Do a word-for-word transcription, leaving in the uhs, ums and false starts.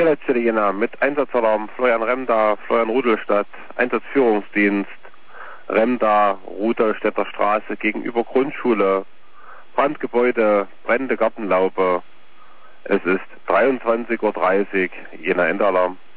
Vierletzte Jena mit Einsatzalarm Florian Remda, Florian Rudelstadt, Einsatzführungsdienst Remda, Rudolstädter Straße gegenüber Grundschule, Brandgebäude, brennende Gartenlaube. Es ist dreiundzwanzig Uhr dreißig, Jena Endalarm.